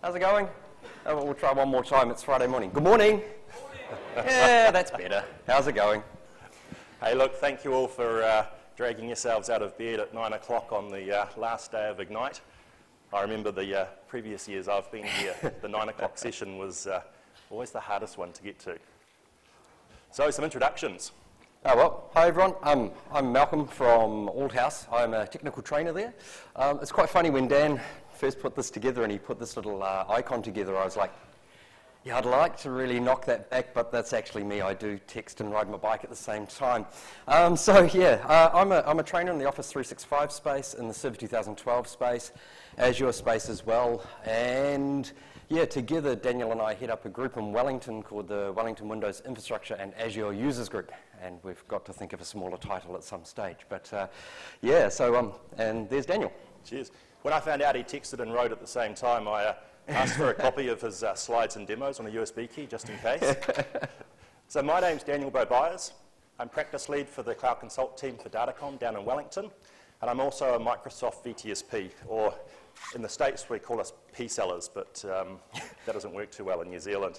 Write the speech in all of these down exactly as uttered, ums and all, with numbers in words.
How's it going? Oh, we'll try one more time. It's Friday morning. Good morning. Morning. Yeah, that's better. How's it going? Hey, look, thank you all for uh, dragging yourselves out of bed at nine o'clock on the uh, last day of Ignite. I remember the uh, previous years I've been here, the nine o'clock session was uh, always the hardest one to get to. So, some introductions. Oh, well, hi everyone. Um, I'm Malcolm from Aldhouse. I'm a technical trainer there. Um, it's quite funny when Dan first put this together and he put this little uh, icon together, I was like, yeah, I'd like to really knock that back, but that's actually me. I do text and ride my bike at the same time. Um, so yeah, uh, I'm, a, I'm a trainer in the Office three sixty-five space, in the Civ two thousand twelve space, Azure space as well, and yeah, together Daniel and I head up a group in Wellington called the Wellington Windows Infrastructure and Azure Users Group, and we've got to think of a smaller title at some stage. But uh, yeah, so um, and there's Daniel. Cheers. When I found out he texted and wrote at the same time, I uh, asked for a copy of his uh, slides and demos on a U S B key, just in case. So my name's Daniel Bowe-Byers. I'm practice lead for the Cloud Consult team for Datacom down in Wellington, and I'm also a Microsoft V T S P, or in the States we call us P-sellers, but um, that doesn't work too well in New Zealand.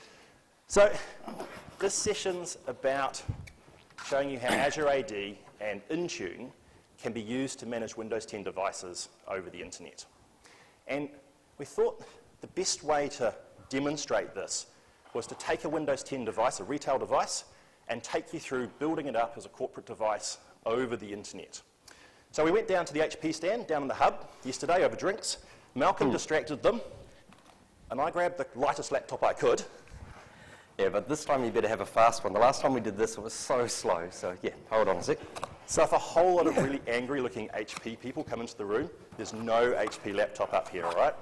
So this session's about showing you how Azure A D and Intune can be used to manage Windows ten devices over the internet. And we thought the best way to demonstrate this was to take a Windows ten device, a retail device, and take you through building it up as a corporate device over the internet. So we went down to the H P stand down in the hub yesterday over drinks. Malcolm mm. distracted them, and I grabbed the lightest laptop I could. Yeah, but this time you better have a fast one. The last time we did this, it was so slow. So yeah, hold on a sec. So if a whole lot of really angry-looking H P people come into the room, there's no H P laptop up here, all right?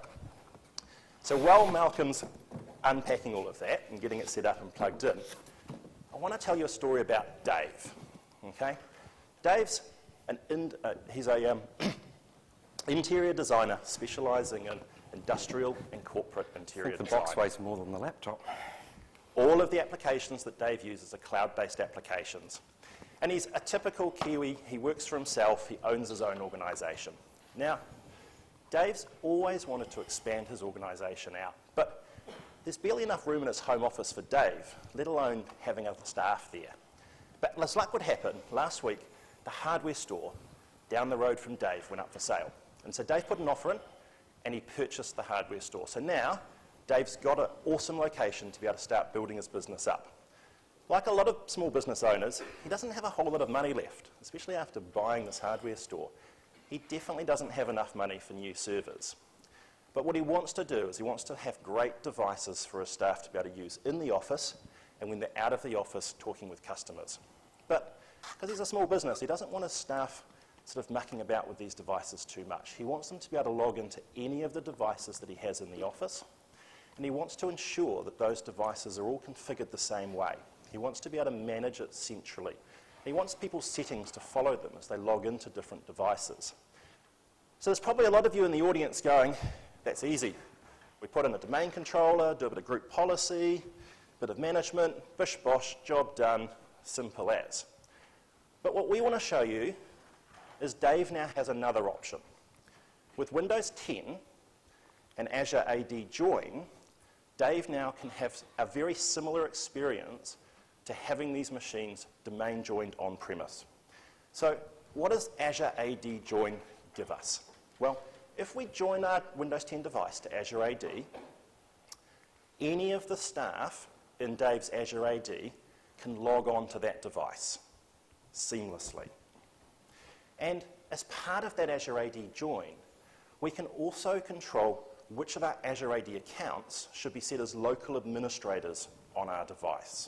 So while Malcolm's unpacking all of that and getting it set up and plugged in, I want to tell you a story about Dave, okay? Dave's an in, uh, he's a um, interior designer specialising in industrial and corporate interior I think the design. box weighs more than the laptop. All of the applications that Dave uses are cloud-based applications. And he's a typical Kiwi. He works for himself. He owns his own organisation. Now, Dave's always wanted to expand his organisation out, but there's barely enough room in his home office for Dave, let alone having other staff there. But as luck would happen, last week, the hardware store down the road from Dave went up for sale. And so Dave put an offer in, and he purchased the hardware store. So now, Dave's got an awesome location to be able to start building his business up. Like a lot of small business owners, he doesn't have a whole lot of money left, especially after buying this hardware store. He definitely doesn't have enough money for new servers. But what he wants to do is he wants to have great devices for his staff to be able to use in the office and when they're out of the office talking with customers. But because he's a small business, he doesn't want his staff sort of mucking about with these devices too much. He wants them to be able to log into any of the devices that he has in the office, and he wants to ensure that those devices are all configured the same way. He wants to be able to manage it centrally. He wants people's settings to follow them as they log into different devices. So there's probably a lot of you in the audience going, that's easy. We put in a domain controller, do a bit of group policy, a bit of management, bish bosh, job done, simple as. But what we want to show you is Dave now has another option. With Windows ten and Azure A D Join, Dave now can have a very similar experience to having these machines domain joined on-premise. So what does Azure A D Join give us? Well, if we join our Windows ten device to Azure A D, any of the staff in Dave's Azure A D can log on to that device seamlessly. And as part of that Azure A D join, we can also control which of our Azure A D accounts should be set as local administrators on our device.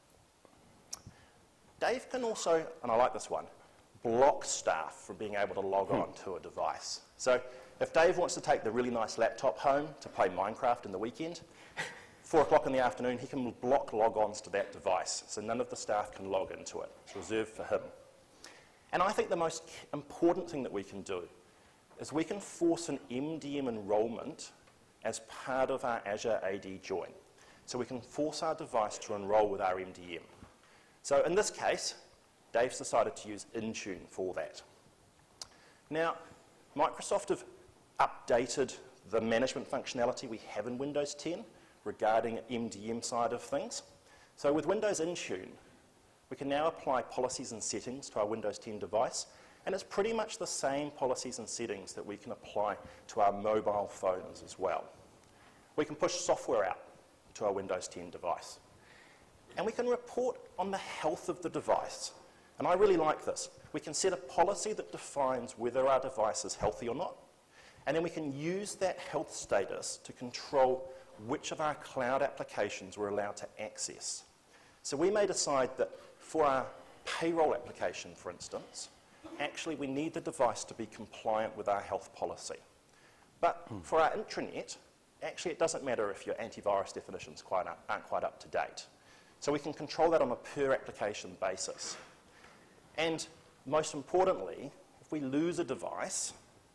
Dave can also, and I like this one, block staff from being able to log on to a device. So if Dave wants to take the really nice laptop home to play Minecraft in the weekend, four o'clock in the afternoon, he can block log-ons to that device, so none of the staff can log into it. It's reserved for him. And I think the most important thing that we can do is we can force an M D M enrollment as part of our Azure A D join. So we can force our device to enroll with our M D M. So in this case, Dave's decided to use Intune for that. Now, Microsoft have updated the management functionality we have in Windows ten regarding M D M side of things. So with Windows Intune, we can now apply policies and settings to our Windows ten device, and it's pretty much the same policies and settings that we can apply to our mobile phones as well. We can push software out to our Windows ten device. And we can report on the health of the device. And I really like this. We can set a policy that defines whether our device is healthy or not, and then we can use that health status to control which of our cloud applications we're allowed to access. So we may decide that for our payroll application, for instance, actually we need the device to be compliant with our health policy. But mm. for our intranet, actually it doesn't matter if your antivirus definitions quite up, aren't quite up to date. So we can control that on a per application basis. And most importantly, if we lose a device,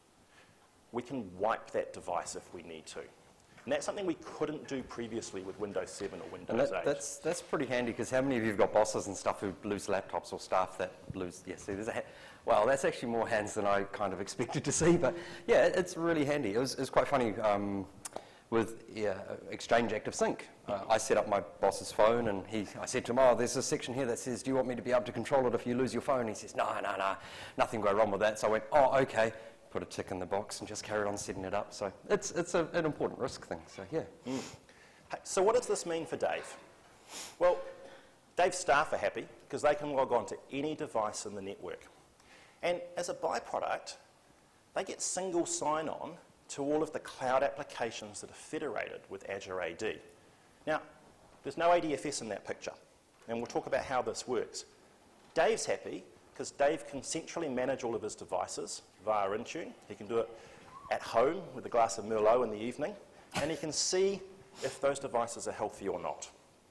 we can wipe that device if we need to. And that's something we couldn't do previously with Windows seven or Windows that, eight. That's, that's pretty handy, because how many of you have got bosses and stuff who lose laptops or staff that lose, yeah, see, there's a, well, that's actually more hands than I kind of expected to see, but yeah, it, it's really handy. It was, it was quite funny um, with yeah, Exchange Active Sync. Uh, I set up my boss's phone, and he, I said to him, oh, there's a section here that says, do you want me to be able to control it if you lose your phone? He says, no, no, no, nothing go wrong with that. So I went, oh, okay. Put a tick in the box and just carried on setting it up. So it's, it's a, an important risk thing, so yeah. Mm. So what does this mean for Dave? Well, Dave's staff are happy because they can log on to any device in the network. And as a byproduct, they get single sign-on to all of the cloud applications that are federated with Azure A D. Now, there's no A D F S in that picture, and we'll talk about how this works. Dave's happy because Dave can centrally manage all of his devices via Intune. He can do it at home with a glass of Merlot in the evening, and he can see if those devices are healthy or not.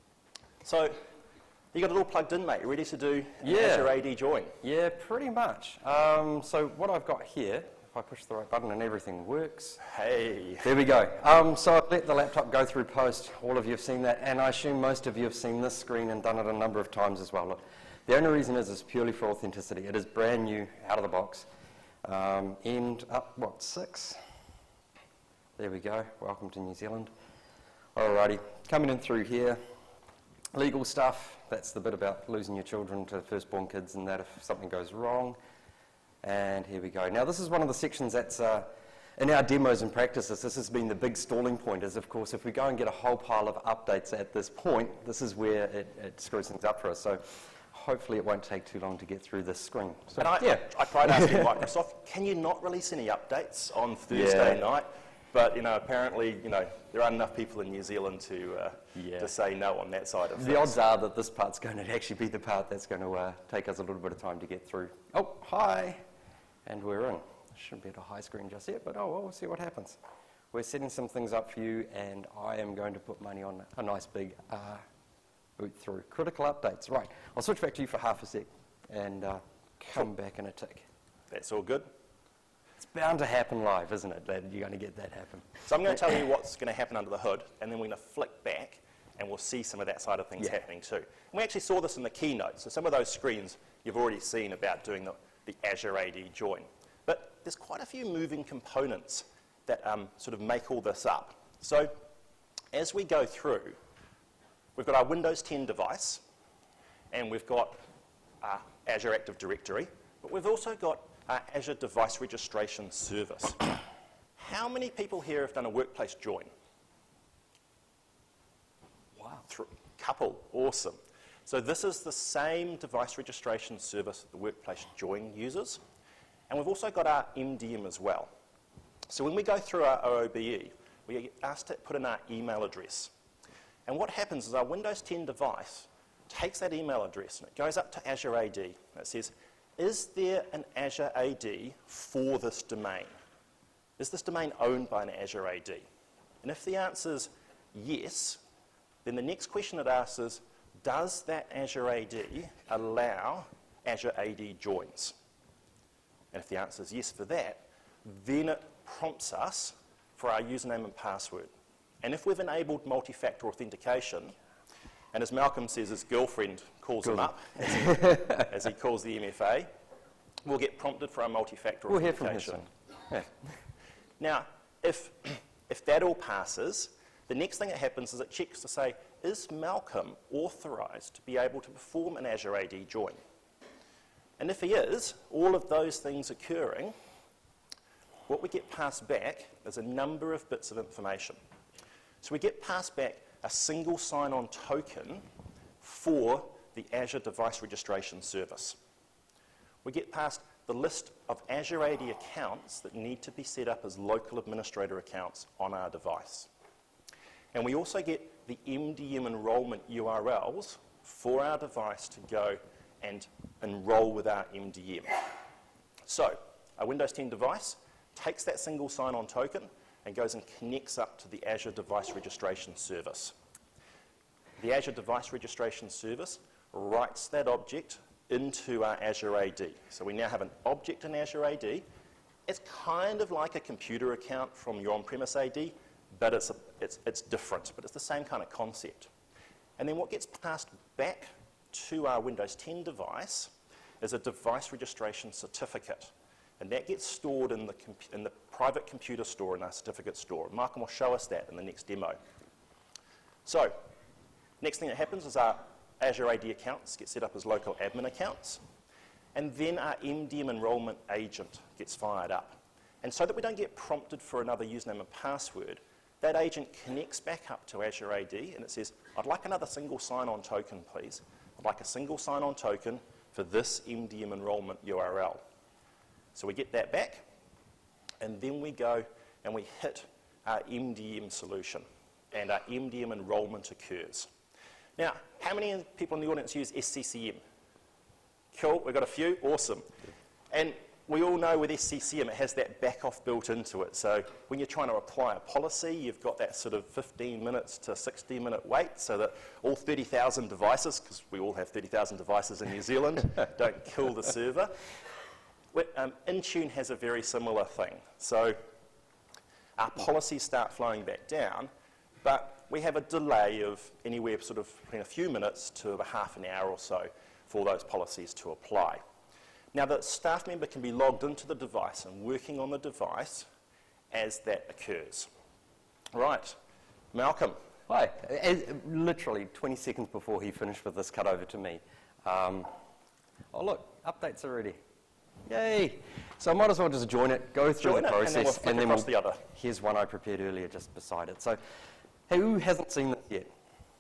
So you got it all plugged in, mate. Ready to do yeah. Azure A D join? Yeah, pretty much. Um, so what I've got here, if I push the right button and everything works. Hey. There we go. Um, so I've let the laptop go through post. All of you have seen that, and I assume most of you have seen this screen and done it a number of times as well. Look, the only reason is it's purely for authenticity. It is brand new, out of the box. Um, end up, what, six? There we go. Welcome to New Zealand. Alrighty, coming in through here. Legal stuff. That's the bit about losing your children to firstborn kids and that if something goes wrong. And here we go. Now, this is one of the sections that's uh, in our demos and practices. This has been the big stalling point. Is, of course, if we go and get a whole pile of updates at this point, this is where it, it screws things up for us. So hopefully it won't take too long to get through this screen. So, and I, yeah. I, I tried asking Microsoft, can you not release any updates on Thursday yeah. night? But, you know, apparently, you know, there aren't enough people in New Zealand to, uh, yeah. to say no on that side of things. The odds are that this part's going to actually be the part that's going to uh, take us a little bit of time to get through. Oh, hi. And we're in. Shouldn't be at a high screen just yet, but oh, well, we'll see what happens. We're setting some things up for you, and I am going to put money on a nice big uh, boot through. Critical updates. Right. I'll switch back to you for half a sec and uh, come back in a tick. That's all good. It's bound to happen live, isn't it? That you're going to get that happen. So I'm going to tell you what's going to happen under the hood, and then we're going to flick back, and we'll see some of that side of things yeah. happening too. And we actually saw this in the keynote. So some of those screens you've already seen about doing the, the Azure A D join. But there's quite a few moving components that um, sort of make all this up. So as we go through, we've got our Windows ten device, and we've got our Azure Active Directory, but we've also got our Azure Device Registration Service. How many people here have done a workplace join? Wow. Th- couple, awesome. So this is the same device registration service that the workplace join uses, and we've also got our M D M as well. So when we go through our O O B E, we get asked to put in our email address. And what happens is our Windows ten device takes that email address and it goes up to Azure A D. It says, is there an Azure A D for this domain? Is this domain owned by an Azure A D? And if the answer is yes, then the next question it asks is, does that Azure A D allow Azure A D joins? And if the answer is yes for that, then it prompts us for our username and password. And if we've enabled multi-factor authentication, and as Malcolm says, his girlfriend calls him up, as he, as he calls the M F A, we'll get prompted for our multi-factor we'll authentication. We'll hear from him soon. Yeah. Now, if If that all passes, the next thing that happens is it checks to say, is Malcolm authorized to be able to perform an Azure A D join? And if he is, all of those things occurring, what we get passed back is a number of bits of information. So we get passed back a single sign-on token for the Azure Device Registration Service. We get passed the list of Azure A D accounts that need to be set up as local administrator accounts on our device. And we also get the M D M enrollment U R Ls for our device to go and enroll with our M D M. So, a Windows ten device takes that single sign-on token and goes and connects up to the Azure Device Registration Service. The Azure Device Registration Service writes that object into our Azure A D. So we now have an object in Azure A D. It's kind of like a computer account from your on-premise A D, but it's, a, it's, it's different, but it's the same kind of concept. And then what gets passed back to our Windows ten device is a device registration certificate. And that gets stored in the, in the private computer store in our certificate store. Malcolm will show us that in the next demo. So, next thing that happens is our Azure A D accounts get set up as local admin accounts. And then our M D M enrollment agent gets fired up. And so that we don't get prompted for another username and password, that agent connects back up to Azure A D and it says, I'd like another single sign-on token, please. I'd like a single sign-on token for this M D M enrollment U R L. So we get that back, and then we go and we hit our M D M solution, and our M D M enrollment occurs. Now, how many people in the audience use S C C M? Cool, we've got a few, awesome. And we all know with S C C M, it has that back-off built into it. So when you're trying to apply a policy, you've got that sort of fifteen minutes to sixty minute wait so that all thirty thousand devices, because we all have thirty thousand devices in New Zealand, don't kill the server. Um, Intune has a very similar thing. So our policies start flowing back down, but we have a delay of anywhere sort of between a few minutes to a half an hour or so for those policies to apply. Now, the staff member can be logged into the device and working on the device as that occurs. Right, Malcolm. Hi. As, literally twenty seconds before he finished with this cut over to me. Um, oh, look, updates are ready. Yay! So I might as well just join it, go through join the it, process, and then we'll flick and then across we'll, the other. Here's one I prepared earlier just beside it. So, hey, who hasn't seen this yet?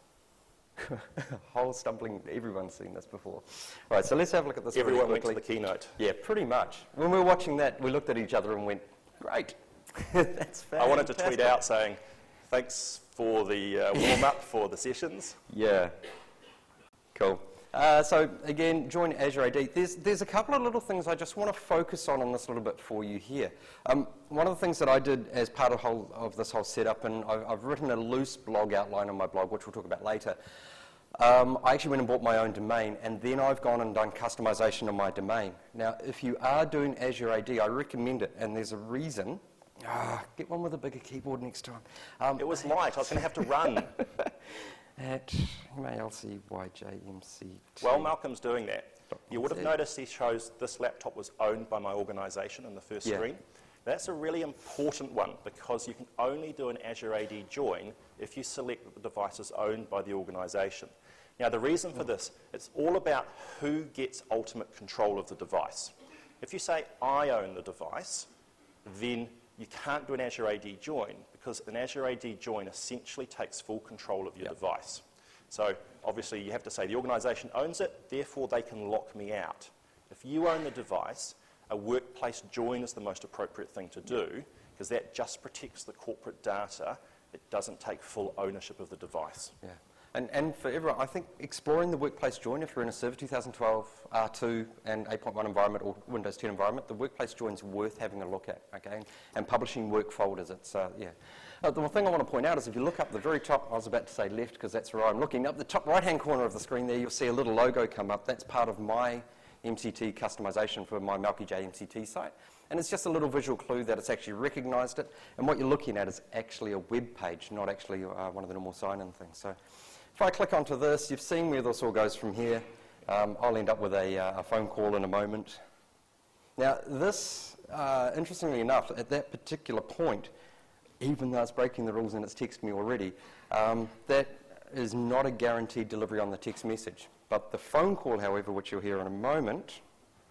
Whole stumbling, everyone's seen this before. All right, so let's have a look at this Everyone really went to quickly. the keynote. Yeah, pretty much. When we were watching that, we looked at each other and went, great, that's fantastic. I wanted to tweet out saying, thanks for the uh, warm-up for the sessions. Yeah, cool. Uh, so again, join Azure A D. There's, there's a couple of little things I just want to focus on in this a little bit for you here. Um, one of the things that I did as part of, whole, of this whole setup, and I've, I've written a loose blog outline on my blog, which we'll talk about later. Um, I actually went and bought my own domain, and then I've gone and done customization of my domain. Now, if you are doing Azure A D, I recommend it, and there's a reason. Ah, get one with a bigger keyboard next time. Um, It was light. I was going to have to run. At M A L C Y J M C T. While Malcolm's doing that, you would have noticed he shows this laptop was owned by my organisation in the first Yeah. screen. That's a really important one because you can only do an Azure A D join if you select that the device is owned by the organisation. Now, the reason for this, it's all about who gets ultimate control of the device. If you say, I own the device, then you can't do an Azure A D join because an Azure A D join essentially takes full control of your Yep. device. So obviously you have to say the organisation owns it, therefore they can lock me out. If you own the device, a workplace join is the most appropriate thing to do because that just protects the corporate data. It doesn't take full ownership of the device. Yeah. And, and for everyone, I think exploring the workplace join, if you're in a Server two thousand twelve R two and eight point one environment or Windows ten environment, the workplace join's worth having a look at, okay? And, and publishing work folders, it's, uh, yeah. Uh, the one thing I want to point out is if you look up the very top, I was about to say left because that's where I'm looking, up the top right-hand corner of the screen there, you'll see a little logo come up. That's part of my M C T customization for my Malky J M C T site. And it's just a little visual clue that it's actually recognized it. And what you're looking at is actually a web page, not actually uh, one of the normal sign-in things. So if I click onto this, you've seen where this all goes from here. Um, I'll end up with a, uh, a phone call in a moment. Now, this, uh, interestingly enough, at that particular point, even though it's breaking the rules and it's texted me already, um, that is not a guaranteed delivery on the text message. But the phone call, however, which you'll hear in a moment,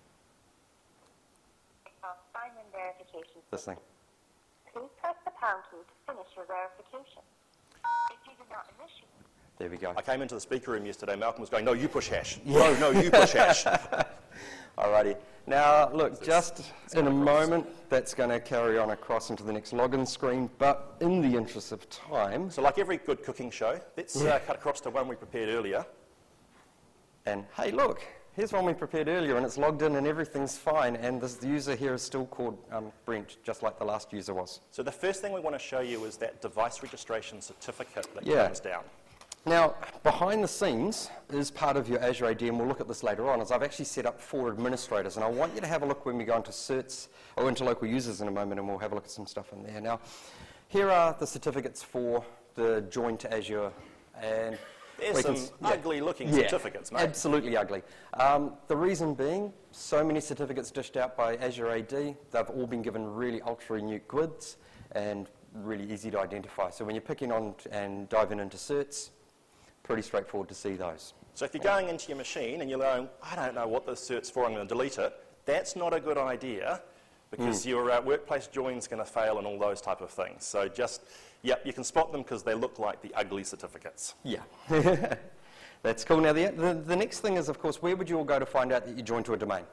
Sign-in verification. this thing. Please press the pound key to finish your verification. If you did not initiate... There we go. I came into the speaker room yesterday, Malcolm was going, no, you push hash. No, no, you push hash. Alrighty. Now, look, just in a moment, that's going to carry on across into the next login screen, but in the interest of time... So like every good cooking show, let's Yeah. uh, cut across to one we prepared earlier. And, hey, look, here's one we prepared earlier, and it's logged in and everything's fine, and this user here is still called um, Brent, just like the last user was. So the first thing we want to show you is that device registration certificate that Yeah. comes down. Now, behind the scenes is part of your Azure A D, and we'll look at this later on, is I've actually set up four administrators, and I want you to have a look when we go into certs, or into local users in a moment, and we'll have a look at some stuff in there. Now, here are the certificates for the join to Azure, and There's we some can s- yeah. ugly-looking Yeah, certificates, mate. absolutely ugly. Um, the reason being, so many certificates dished out by Azure A D, they've all been given really ultra-unique grids, and really easy to identify. So when you're picking on t- and diving into certs, pretty straightforward to see those. So if you're going into your machine and you're going, I don't know what this cert's for, I'm going to delete it, that's not a good idea because Hmm. your uh, workplace join's going to fail and all those type of things. So just, yep, you can spot them because they look like the ugly certificates. Yeah. That's cool. Now, the, the, the next thing is, of course, where would you all go to find out that you joined to a domain?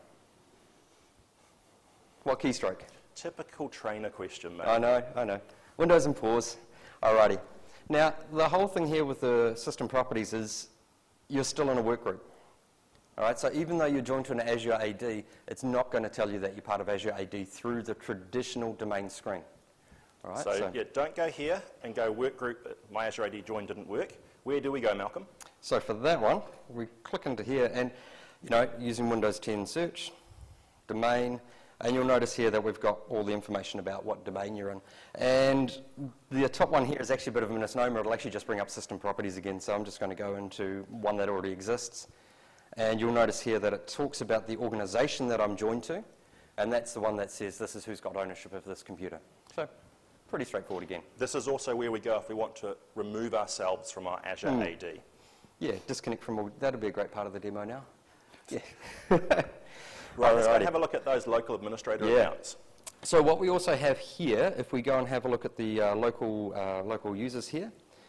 What keystroke? Typical trainer question, mate. I know, I know. Windows and pause. Alrighty. Now, the whole thing here with the system properties is you're still in a work group. All right, so even though you're joined to an Azure A D, it's not going to tell you that you're part of Azure A D through the traditional domain screen. All right, so, yeah, don't go here and go work group, my Azure A D join didn't work. Where do we go, Malcolm? So for that one, we click into here and, you know, using Windows ten search, domain, and you'll notice here that we've got all the information about what domain you're in. And the top one here is actually a bit of a misnomer. It'll actually just bring up system properties again, so I'm just going to go into one that already exists. And you'll notice here that it talks about the organization that I'm joined to, and that's the one that says this is who's got ownership of this computer. So pretty straightforward again. This is also where we go if we want to remove ourselves from our Azure Mm. A D. Yeah, disconnect from all, that'll be a great part of the demo now. Yeah. Right, let's go and Alrighty. have a look at those local administrator Yeah. accounts. So what we also have here, if we go and have a look at the uh, local, uh, local users here,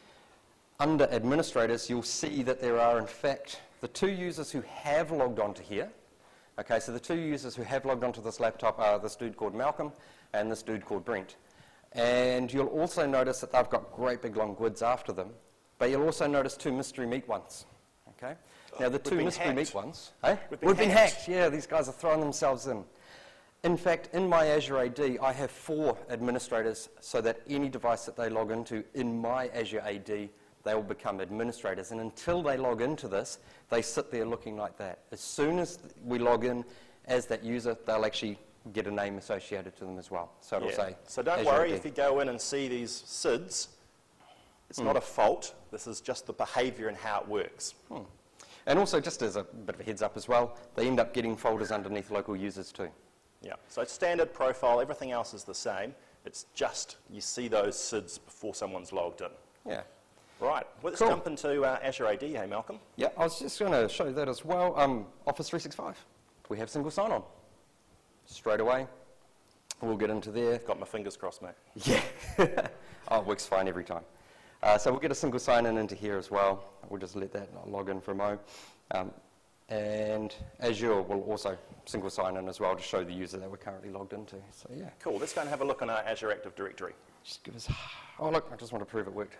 under administrators, you'll see that there are, in fact, the two users who have logged onto here. Okay, so the two users who have logged onto this laptop are this dude called Malcolm and this dude called Brent. And you'll also notice that they've got great big long grids after them, but you'll also notice two mystery meat ones. Okay? Now the We've two been mystery hacked. meat ones, eh? We've been been hacked. hacked. Yeah, these guys are throwing themselves in. In fact, in my Azure A D, I have four administrators so that any device that they log into in my Azure A D, they will become administrators. And until they log into this, they sit there looking like that. As soon as we log in as that user, they'll actually get a name associated to them as well. So it'll Yeah. say So don't Azure worry A D. if you go in and see these S I Ds. It's not a fault. This is just the behaviour and how it works. Hmm. And also, just as a bit of a heads up as well, they end up getting folders underneath local users too. Yeah. So it's standard profile. Everything else is the same. It's just you see those S I Ds before someone's logged in. Yeah. Right. Well, let's Cool. jump into uh, Azure A D, hey, Malcolm. Yeah, I was just going to show that as well. Um, Office three sixty-five. We have single sign-on. Straight away, we'll get into there. Got my fingers crossed, mate. Yeah. Oh, it works fine every time. Uh, so we'll get a single sign-in into here as well. We'll just let that log in for a mo. Um, and Azure will also single sign-in as well to show the user that we're currently logged into. So yeah, Cool. Let's go and have a look on our Azure Active Directory. just give us... Oh, look, I just want to prove it worked.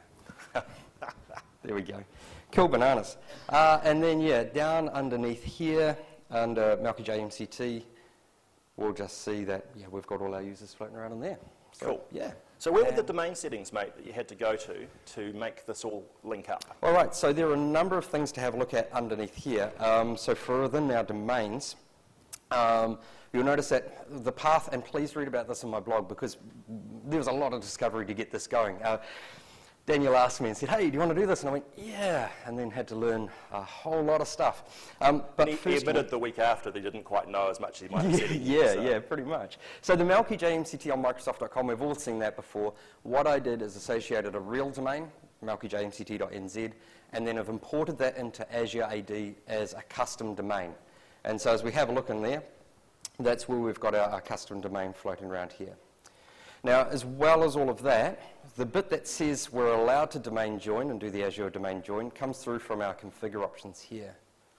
There we go. Cool bananas. Uh, and then, yeah, down underneath here, under Malky J M C T, we'll just see that, yeah, we've got all our users floating around in there. So, Cool. Yeah. So where were the And- domain settings, mate, that you had to go to to make this all link up? All right, so there are a number of things to have a look at underneath here. Um, so for within our domains, um, you'll notice that the path, and please read about this in my blog because there was a lot of discovery to get this going. Uh, Daniel asked me and said, hey, do you want to do this? And I went, yeah, and then had to learn a whole lot of stuff. Um, but And he, he first admitted one, the week after that he didn't quite know as much as he might have yeah, said he did, yeah, so. yeah, pretty much. So the Malky J M C T on Microsoft dot com, we've all seen that before. What I did is associated a real domain, malky j m c t dot n z, and then I've imported that into Azure A D as a custom domain. And so as we have a look in there, that's where we've got our, our custom domain floating around here. Now, as well as all of that, the bit that says we're allowed to domain join and do the Azure domain join comes through from our configure options here.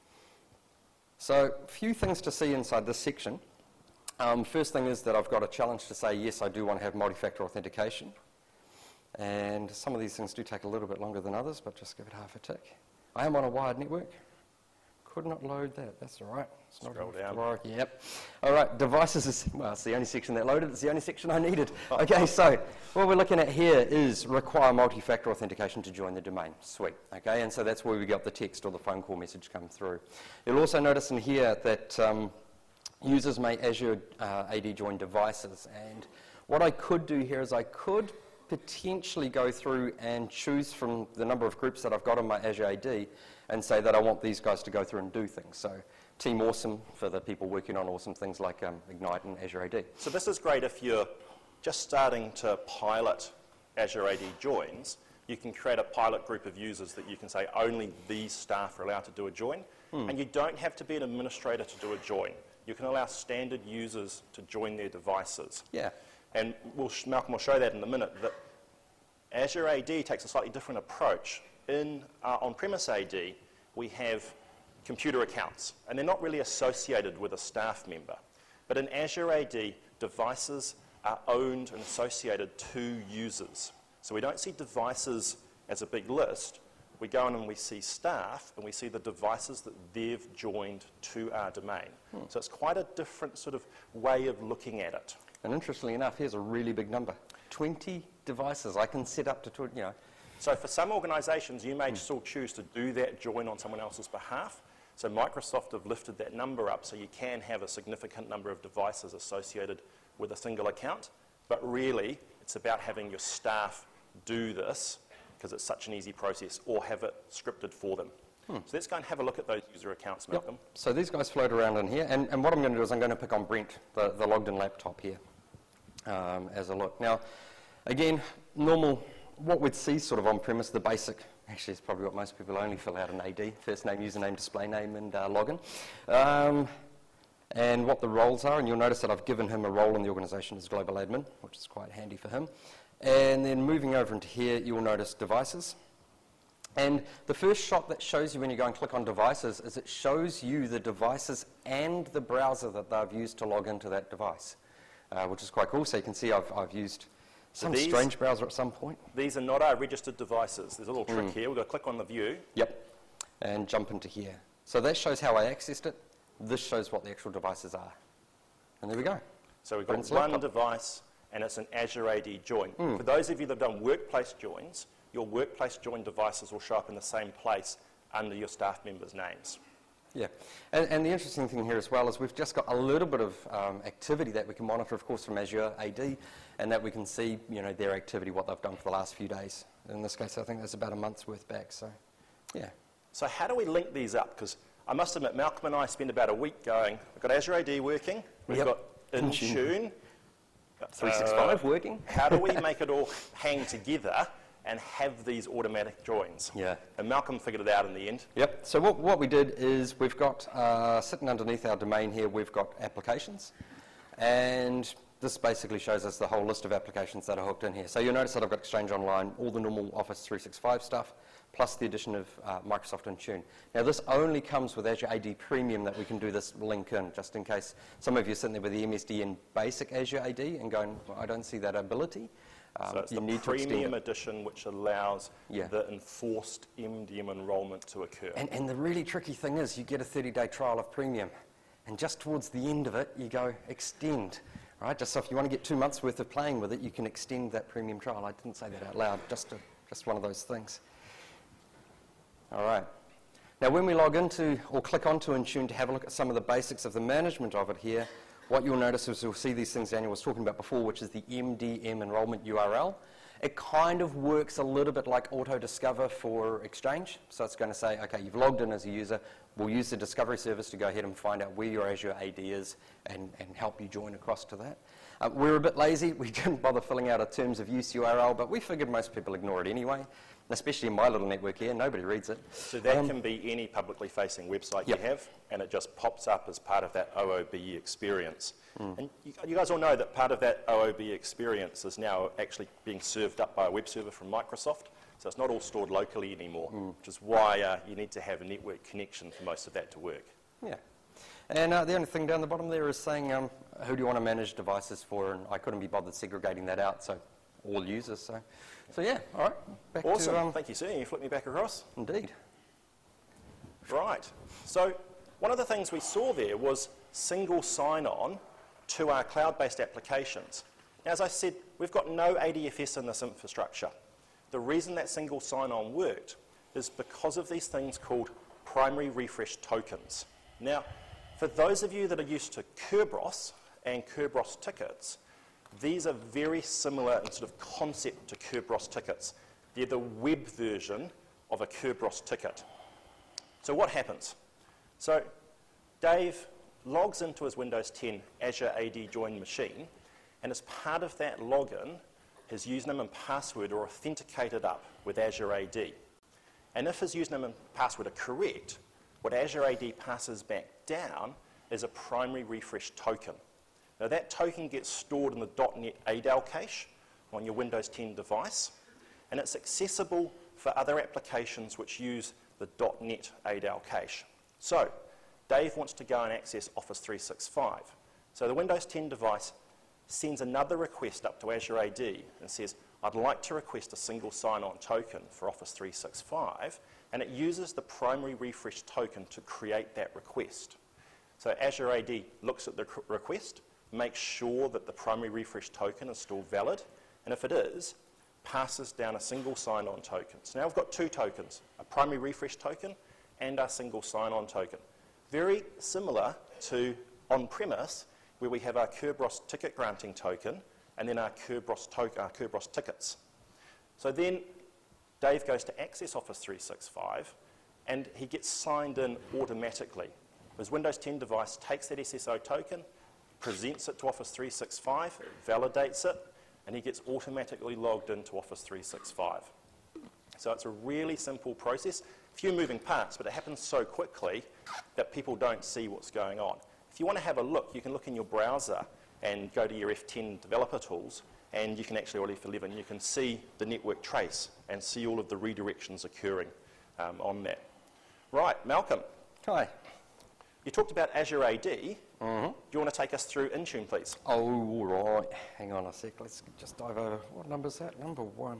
So, a few things to see inside this section. Um, first thing is that I've got a challenge to say, yes, I do want to have multi-factor authentication. And some of these things do take a little bit longer than others, but just give it half a tick. I am on a wired network. Could not load that. That's all right. It's not Scroll down. Worry. Yep. All right. Devices is, well, it's the only section that loaded. It's the only section I needed. Okay, so what we're looking at here is require multi-factor authentication to join the domain. Sweet. Okay, and so that's where we got the text or the phone call message come through. You'll also notice in here that um, users may Azure uh, A D join devices. And what I could do here is I could potentially go through and choose from the number of groups that I've got on my Azure A D and say that I want these guys to go through and do things. So Team Awesome for the people working on awesome things like um, Ignite and Azure A D. So this is great if you're just starting to pilot Azure A D joins. You can create a pilot group of users that you can say only these staff are allowed to do a join. Hmm. And you don't have to be an administrator to do a join. You can allow standard users to join their devices. Yeah. And we'll, Malcolm will show that in a minute, that Azure A D takes a slightly different approach. In uh, on-premise A D, we have computer accounts, and they're not really associated with a staff member. But in Azure A D, devices are owned and associated to users. So we don't see devices as a big list. We go in and we see staff, and we see the devices that they've joined to our domain. Hmm. So it's quite a different sort of way of looking at it. And interestingly enough, here's a really big number. twenty devices I can set up to, you know. So for some organisations, you may mm. still choose to do that join on someone else's behalf. So Microsoft have lifted that number up so you can have a significant number of devices associated with a single account. But really, it's about having your staff do this because it's such an easy process, or have it scripted for them. Hmm. So let's go and have a look at those user accounts, Malcolm. Yep. So these guys float around in here, and, and what I'm going to do is I'm going to pick on Brent, the, the logged in laptop here, um, as a look. Now, again, normal, what we'd see sort of on-premise, the basic, actually it's probably what most people only fill out in A D, first name, username, display name, and uh, login. Um, and what the roles are, and you'll notice that I've given him a role in the organisation as global admin, which is quite handy for him. And then moving over into here, you'll notice devices. And the first shot that shows you when you go and click on devices is it shows you the devices and the browser that they've used to log into that device, uh, which is quite cool. So you can see I've, I've used some these, strange browser at some point. These are not our registered devices. There's a little trick Mm. here. We've got to click on the view. Yep, and jump into here. So that shows how I accessed it. This shows what the actual devices are. And there we go. So we've got Brent's one laptop. device, and it's an Azure A D join. Mm. For those of you that have done workplace joins, your workplace join devices will show up in the same place under your staff members' names. Yeah, and, and the interesting thing here as well is we've just got a little bit of um, activity that we can monitor, of course, from Azure A D, and that we can see, you know, their activity, what they've done for the last few days. In this case, I think that's about a month's worth back, so, yeah. So how do we link these up? Because I must admit, Malcolm and I spent about a week going, we've got Azure A D working, we've Yep. got Intune, three sixty-five uh, working. How do we make it all hang together and have these automatic joins? Yeah. And Malcolm figured it out in the end. Yep, so what, what we did is we've got, uh, sitting underneath our domain here, we've got applications, and this basically shows us the whole list of applications that are hooked in here. So you'll notice that I've got Exchange Online, all the normal Office three sixty-five stuff, plus the addition of uh, Microsoft Intune. Now this only comes with Azure A D Premium that we can do this link in, just in case some of you are sitting there with the M S D N basic Azure A D and going, well, I don't see that ability. Um, so it's you the need to extend premium it. edition which allows Yeah. the enforced M D M enrollment to occur. And, and the really tricky thing is you get a thirty-day trial of Premium, and just towards the end of it, you go extend. Right? Just so if you want to get two months worth of playing with it, you can extend that Premium trial. I didn't say that out loud, just, a, just one of those things. All right. Now when we log into or click onto Intune to have a look at some of the basics of the management of it here, what you'll notice is you'll see these things Daniel was talking about before, which is the M D M enrollment U R L. It kind of works a little bit like Auto Discover for Exchange. So it's going to say, okay, you've logged in as a user. We'll use the Discovery service to go ahead and find out where your Azure A D is and, and help you join across to that. Uh, we're a bit lazy. We didn't bother filling out a terms of use U R L, but we figured most people ignore it anyway, especially in my little network here. Nobody reads it. So that Um, can be any publicly facing website yep. you have, and it just pops up as part of that O O B E experience. Mm. And you, you guys all know that part of that O O B E experience is now actually being served up by a web server from Microsoft. So it's not all stored locally anymore, mm. which is why uh, you need to have a network connection for most of that to work. Yeah. And uh, the only thing down the bottom there is saying, um, who do you want to manage devices for? And I couldn't be bothered segregating that out, so all users. So, so yeah, all right. Back awesome. To, um, Thank you, sir. You flip me back across. Indeed. Right. So one of the things we saw there was single sign-on to our cloud-based applications. Now, as I said, we've got no A D F S in this infrastructure. The reason that single sign-on worked is because of these things called primary refresh tokens. Now, for those of you that are used to Kerberos and Kerberos tickets, these are very similar in sort of concept to Kerberos tickets. They're the web version of a Kerberos ticket. So what happens? So Dave logs into his Windows ten Azure A D join machine, and as part of that login, his username and password are authenticated up with Azure A D. And if his username and password are correct, what Azure A D passes back down is a primary refresh token. Now that token gets stored in the .NET A D A L cache on your Windows ten device, and it's accessible for other applications which use the .NET A D A L cache. So Dave wants to go and access Office three sixty-five. So the Windows ten device sends another request up to Azure A D and says, I'd like to request a single sign-on token for Office three sixty-five, and it uses the primary refresh token to create that request. So Azure A D looks at the request, makes sure that the primary refresh token is still valid, and if it is, passes down a single sign-on token. So now we've got two tokens, a primary refresh token and a single sign-on token. Very similar to on-premise, where we have our Kerberos ticket granting token and then our Kerberos, to our Kerberos tickets. So then Dave goes to access Office three sixty-five and he gets signed in automatically. His Windows ten device takes that S S O token, presents it to Office three sixty-five, validates it, and he gets automatically logged into Office three sixty-five. So it's a really simple process, a few moving parts, but it happens so quickly that people don't see what's going on. If you want to have a look, you can look in your browser and go to your F ten developer tools, and you can actually, or F eleven, you can see the network trace and see all of the redirections occurring um, on that. Right, Malcolm. Hi. You talked about Azure A D. Mm-hmm. Do you want to take us through Intune, please? Oh, all right. Hang on a sec. Let's just dive over. What number is that? Number one.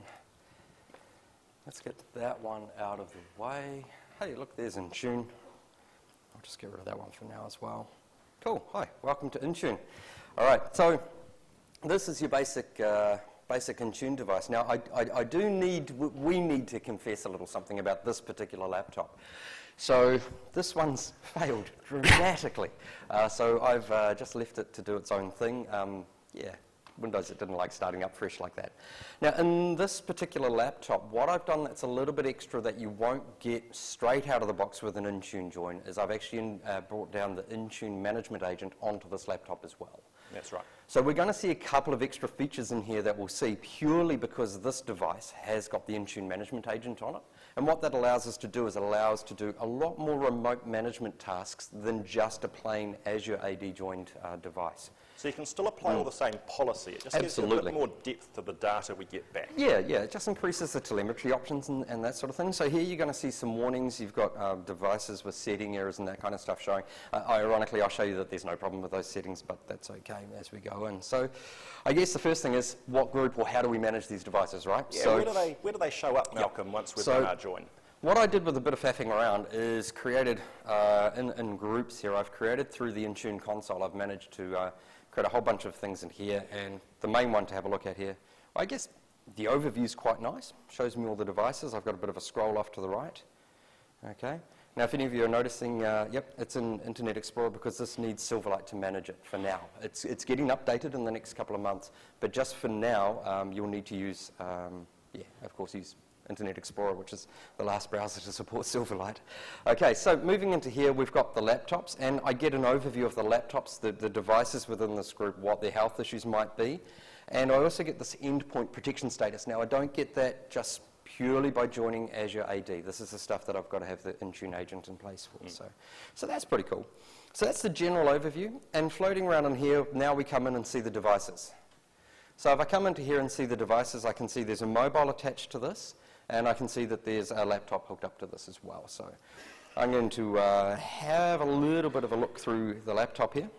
Let's get that one out of the way. Hey, look, there's Intune. I'll just get rid of that one for now as well. Cool. Hi. Welcome to Intune. All right. So this is your basic uh, basic Intune device. Now, I, I, I do need, we need to confess a little something about this particular laptop. So this one's failed dramatically. Uh, so I've uh, just left it to do its own thing. Um, yeah, Windows, it didn't like starting up fresh like that. Now, in this particular laptop, what I've done that's a little bit extra that you won't get straight out of the box with an Intune join is I've actually in, uh, brought down the Intune management agent onto this laptop as well. That's right. So we're going to see a couple of extra features in here that we'll see purely because this device has got the Intune management agent on it. And what that allows us to do is allow us to do a lot more remote management tasks than just a plain Azure A D joined uh, device. So you can still apply mm. all the same policy. It just Absolutely. gives you a bit more depth to the data we get back. Yeah, yeah, it just increases the telemetry options and, and that sort of thing. So here you're going to see some warnings. You've got uh, devices with setting errors and that kind of stuff showing. Uh, ironically, I'll show you that there's no problem with those settings, but that's okay as we go in. So I guess the first thing is what group or how do we manage these devices, right? Yeah, so, where, do they, where do they show up, Malcolm, yep. once we've so, done our join? What I did with a bit of faffing around is created, uh, in, in groups here, I've created through the Intune console, I've managed to uh, create a whole bunch of things in here, and the main one to have a look at here, I guess the overview is quite nice, shows me all the devices. I've got a bit of a scroll off to the right. Okay. Now, if any of you are noticing, uh, yep, it's in Internet Explorer because this needs Silverlight to manage it for now. It's, it's getting updated in the next couple of months, but just for now, um, you'll need to use, um, yeah, of course, use Internet Explorer, which is the last browser to support Silverlight. Okay, so moving into here, we've got the laptops, and I get an overview of the laptops, the, the devices within this group, what their health issues might be, and I also get this endpoint protection status. Now, I don't get that just purely by joining Azure A D. This is the stuff that I've got to have the Intune agent in place for. Mm. So, so that's pretty cool. So that's the general overview, and floating around in here, now we come in and see the devices. So if I come into here and see the devices, I can see there's a mobile attached to this, and I can see that there's a laptop hooked up to this as well. So I'm going to uh, have a little bit of a look through the laptop here.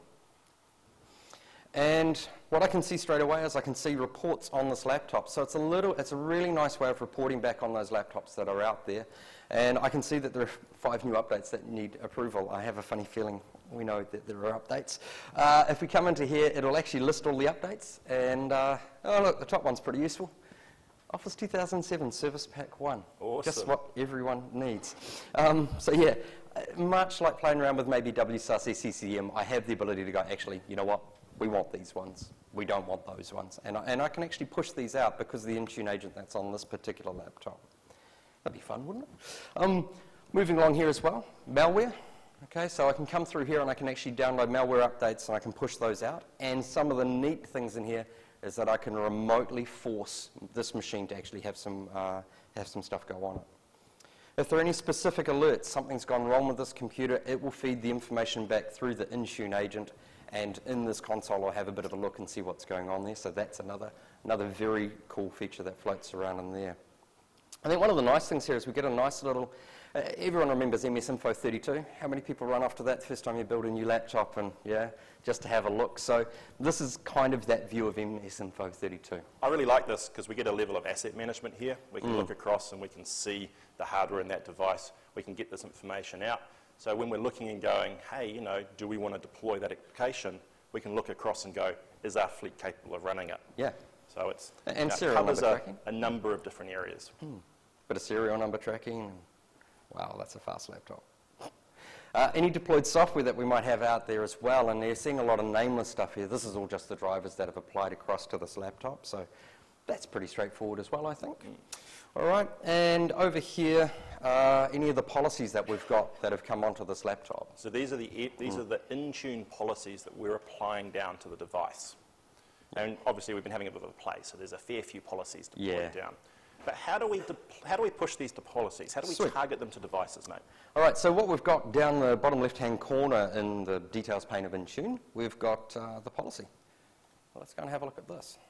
And what I can see straight away is I can see reports on this laptop. So it's a little, it's a really nice way of reporting back on those laptops that are out there. And I can see that there are five new updates that need approval. I have a funny feeling we know that there are updates. Uh, if we come into here, it'll actually list all the updates. And, uh, oh look, the top one's pretty useful. Office two thousand seven Service Pack one. Awesome. Just what everyone needs. Um, so yeah, much like playing around with maybe W S A S, C C M, I have the ability to go, actually, you know what? We want these ones. We don't want those ones. And I, and I can actually push these out because of the Intune agent that's on this particular laptop. That'd be fun, wouldn't it? Um, moving along here as well, malware. Okay, so I can come through here and I can actually download malware updates and I can push those out. And some of the neat things in here is that I can remotely force this machine to actually have some, uh, have some stuff go on it. If there are any specific alerts, something's gone wrong with this computer, it will feed the information back through the Intune agent, and in this console I'll have a bit of a look and see what's going on there. So that's another, another very cool feature that floats around in there. I think one of the nice things here is we get a nice little, uh, everyone remembers M S Info thirty-two. How many people run after that the first time you build a new laptop and, yeah, just to have a look? So this is kind of that view of M S Info thirty-two. I really like this because we get a level of asset management here. We can mm. look across and we can see the hardware in that device. We can get this information out. So when we're looking and going, hey, you know, do we want to deploy that application, we can look across and go, is our fleet capable of running it? Yeah. So it's, and you know, serial covers number a, tracking. a number of different areas. Hmm. Bit of serial number tracking. Wow, that's a fast laptop. Uh, any deployed software that we might have out there as well, and they're seeing a lot of nameless stuff here. This is all just the drivers that have applied across to this laptop, so that's pretty straightforward as well, I think. Mm. All right, and over here, uh, any of the policies that we've got that have come onto this laptop. So these are the these mm. are the Intune policies that we're applying down to the device. And obviously we've been having a bit of a play, so there's a fair few policies deployed yeah. down. But how do we how do we push these to policies? How do we Sweet. target them to devices, mate? All right, so what we've got down the bottom left-hand corner in the details pane of Intune, we've got uh, the policy. Well, let's go and have a look at this.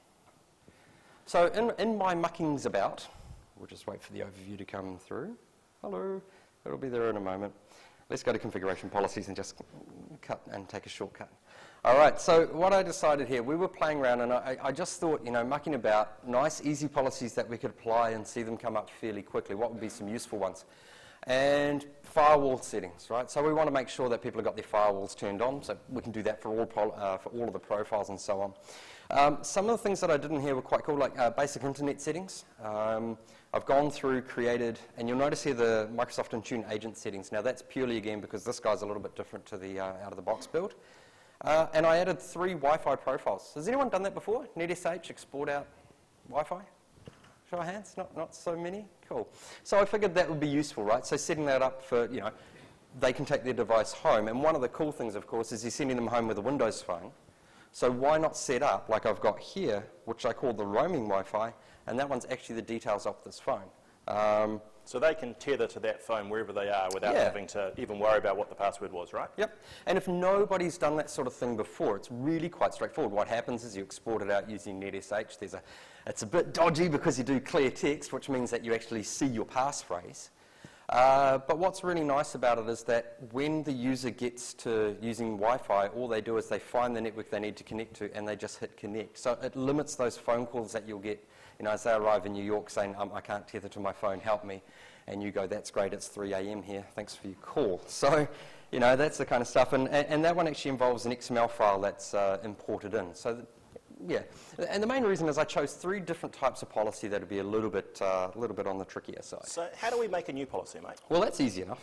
So in, in my muckings about, we'll just wait for the overview to come through. Hello, it'll be there in a moment. Let's go to configuration policies and just cut and take a shortcut. All right, so what I decided here, we were playing around and I, I just thought, you know, mucking about, nice, easy policies that we could apply and see them come up fairly quickly. What would be some useful ones? And firewall settings, right? So we want to make sure that people have got their firewalls turned on, so we can do that for all, pro, uh, for all of the profiles and so on. Um, some of the things that I did in here were quite cool, like uh, basic internet settings. Um, I've gone through, created, and you'll notice here the Microsoft Intune agent settings. Now that's purely, again, because this guy's a little bit different to the uh, out-of-the-box build. Uh, and I added three Wi-Fi profiles. Has anyone done that before? NetSH, export out Wi-Fi? Show of hands? Not, not so many? Cool. So I figured that would be useful, right? So setting that up for, you know, they can take their device home. And one of the cool things, of course, is you're sending them home with a Windows phone. So why not set up, like I've got here, which I call the roaming Wi-Fi, and that one's actually the details of this phone. Um, So they can tether to that phone wherever they are without yeah. having to even worry about what the password was, right? Yep. And if nobody's done that sort of thing before, it's really quite straightforward. What happens is you export it out using NetSH. There's a, it's a bit dodgy because you do clear text, which means that you actually see your passphrase. Uh, but what's really nice about it is that when the user gets to using Wi-Fi, all they do is they find the network they need to connect to and they just hit connect. So it limits those phone calls that you'll get, you know, as they arrive in New York saying, um, I can't tether to my phone, help me. And you go, that's great, it's three A M here, thanks for your call. So, you know, that's the kind of stuff. And, and, and that one actually involves an X M L file that's uh, imported in. So, that, yeah. And the main reason is I chose three different types of policy that would be a little bit, uh, a little bit on the trickier side. So how do we make a new policy, mate? Well, that's easy enough.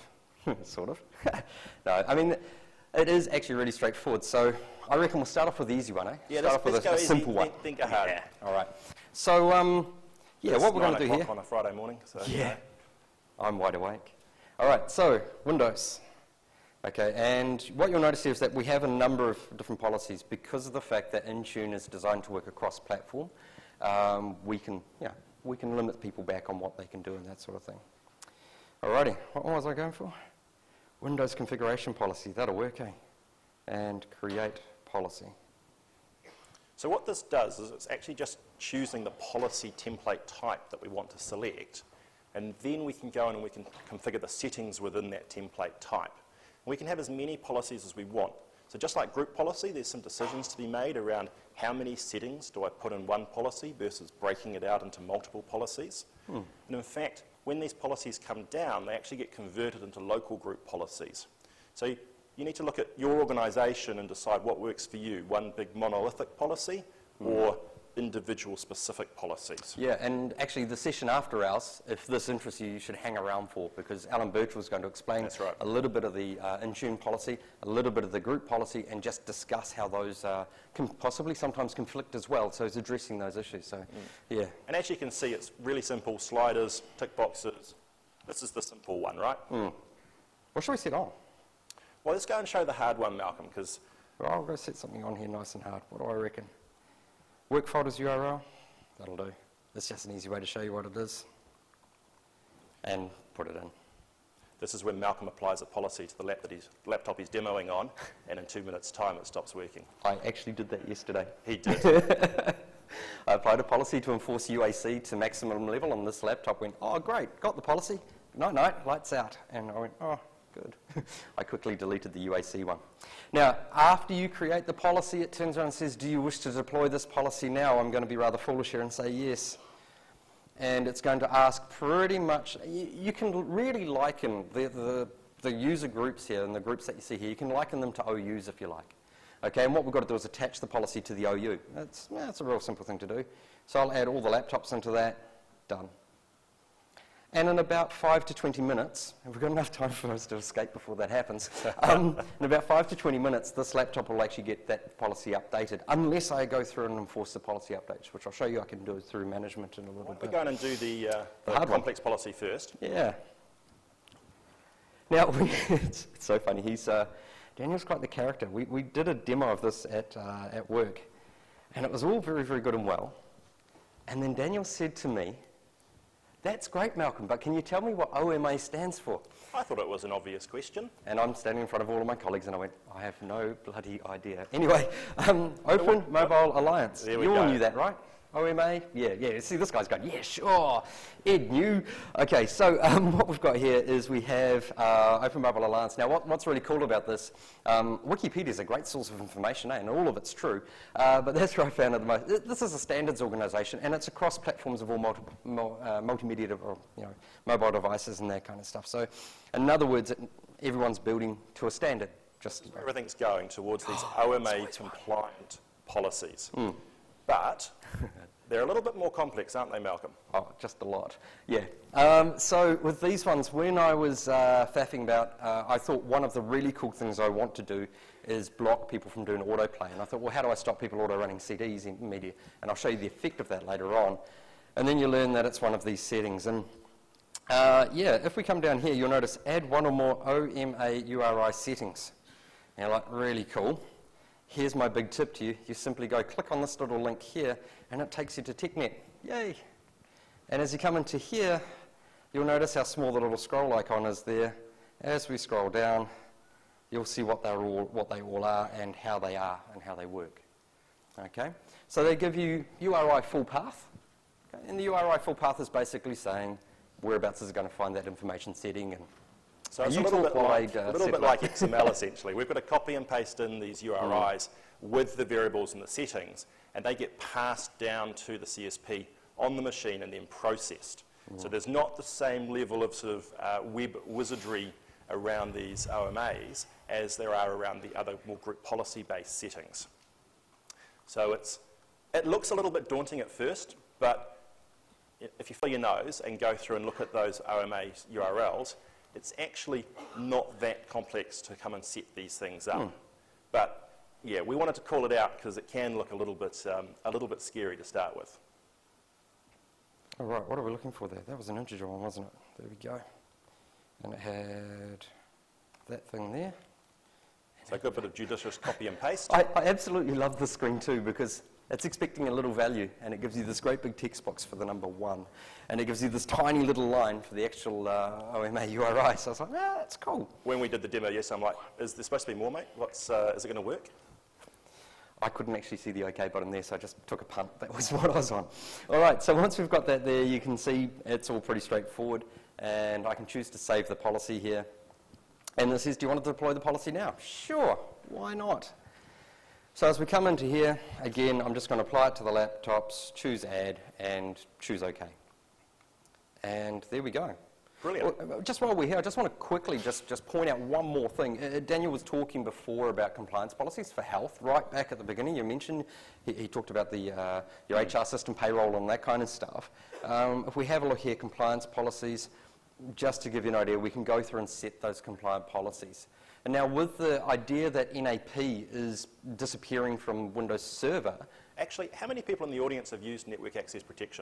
sort of. No, I mean, it is actually really straightforward. So I reckon we'll start off with the easy one, eh? Yeah, start let's, off with let's a, go a easy, simple one. Think, think ahead. Yeah. All right. So, um, yeah, It's what we're going to nine do here. o'clock on a Friday morning. So, Yeah, I'm wide awake. All right, so Windows. Okay, and what you'll notice here is that we have a number of different policies because of the fact that Intune is designed to work across platform. Um, we can, yeah, we can limit people back on what they can do and that sort of thing. Alrighty, what was I going for? Windows configuration policy, that'll work, eh? And create policy. So what this does is it's actually just choosing the policy template type that we want to select, and then we can go in and we can configure the settings within that template type. And we can have as many policies as we want. So just like group policy, there's some decisions to be made around how many settings do I put in one policy versus breaking it out into multiple policies. Hmm. And in fact, when these policies come down, they actually get converted into local group policies. So you need to look at your organisation and decide what works for you, one big monolithic policy mm. or individual specific policies. Yeah, and actually the session after ours, if this interests you, you should hang around for, because Alan Birchall is going to explain That's right. a little bit of the uh, Intune policy, a little bit of the group policy, and just discuss how those uh, can possibly sometimes conflict as well. So it's addressing those issues. So, mm. yeah. And as you can see, it's really simple. Sliders, tick boxes. This is the simple one, right? Mm. What should we set on? Well, let's go and show the hard one, Malcolm, because... Well, I'll go set something on here nice and hard. What do I reckon? Work folders U R L? That'll do. It's just an easy way to show you what it is. And put it in. This is when Malcolm applies a policy to the lap that he's, laptop he's demoing on, and in two minutes' time it stops working. I actually did that yesterday. He did. I applied a policy to enforce U A C to maximum level, and this laptop went, oh, great, got the policy. Night, night, lights out. And I went, oh, good. I quickly deleted the U A C one. Now, after you create the policy, it turns around and says, do you wish to deploy this policy now? I'm going to be rather foolish here and say yes. And it's going to ask pretty much, you, you can really liken the, the, the user groups here and the groups that you see here, you can liken them to O Us if you like. Okay, and what we've got to do is attach the policy to the O U. That's, that's a real simple thing to do. So I'll add all the laptops into that, done. And in about five to twenty minutes, and we've got enough time for us to escape before that happens, um, in about five to twenty minutes, this laptop will actually get that policy updated, unless I go through and enforce the policy updates, which I'll show you I can do through management in a little Why don't bit. we go in and do the, uh, the, the complex one. policy first? Yeah. Now, we, it's, it's so funny. He's, uh, Daniel's quite the character. We, we did a demo of this at, uh, at work, and it was all very, very good and well. And then Daniel said to me, that's great, Malcolm, but can you tell me what O M A stands for? I thought it was an obvious question. And I'm standing in front of all of my colleagues, and I went, I have no bloody idea. Anyway, um, Open Mobile Alliance. There we you all go. knew that, right? O M A? Yeah, yeah. See, this guy's going, yeah, sure. Ed knew. Okay, so um, what we've got here is we have uh, Open Mobile Alliance. Now, what, what's really cool about this, um, Wikipedia is a great source of information, eh, and all of it's true, uh, but that's where I found it the most. This is a standards organisation, and it's across platforms of all multi, mul, uh, multimedia, or, you know, mobile devices and that kind of stuff. So, in other words, it, everyone's building to a standard. Just Everything's going towards these O M A-compliant policies. Mm. But they're a little bit more complex, aren't they, Malcolm? Oh, just a lot, yeah. Um, so with these ones, when I was uh, faffing about, uh, I thought one of the really cool things I want to do is block people from doing autoplay. And I thought, well, how do I stop people auto-running C Ds in media? And I'll show you the effect of that later on. And then you learn that it's one of these settings. And uh, yeah, if we come down here, you'll notice add one or more O M A U R I settings. And you're like, really cool. Here's my big tip to you. You simply go click on this little link here, and it takes you to TechNet. Yay! And as you come into here, you'll notice how small the little scroll icon is there. As we scroll down, you'll see what they're all, what they all are and how they are and how they work. Okay? So they give you U R I full path. Okay? And the U R I full path is basically saying whereabouts is it going to find that information setting. And So it's a little, bit like, uh, a little bit like X M L, essentially. We've got to copy and paste in these U R Is mm. with the variables and the settings, and they get passed down to the C S P on the machine and then processed. Mm. So there's not the same level of sort of uh, web wizardry around these O M As as there are around the other more group policy-based settings. So it's, it looks a little bit daunting at first, but if you fill your nose and go through and look at those O M A U R Ls, it's actually not that complex to come and set these things up. Hmm. But yeah, we wanted to call it out because it can look a little bit, um, a little bit scary to start with. All right, what are we looking for there? That was an integer one, wasn't it? There we go. And it had that thing there. So a good bit of judicious copy and paste. I, I absolutely love this screen too, because it's expecting a little value, and it gives you this great big text box for the number one, and it gives you this tiny little line for the actual uh, O M A U R I. So I was like, ah, that's cool. When we did the demo, yes, I'm like, is there supposed to be more, mate? What's, uh, is it going to work? I couldn't actually see the OK button there, so I just took a punt. That was what I was on. All right, so once we've got that there, you can see it's all pretty straightforward, and I can choose to save the policy here. And this says, do you want to deploy the policy now? Sure, why not? So as we come into here, again, I'm just going to apply it to the laptops, choose Add, and choose OK. And there we go. Brilliant. Well, just while we're here, I just want to quickly just, just point out one more thing. Uh, Daniel was talking before about compliance policies for health. Right back at the beginning, you mentioned, he, he talked about the uh, your H R system, payroll, and that kind of stuff. Um, if we have a look here, compliance policies, just to give you an idea, we can go through and set those compliant policies. And now with the idea that N A P is disappearing from Windows Server... Actually, how many people in the audience have used Network Access Protection?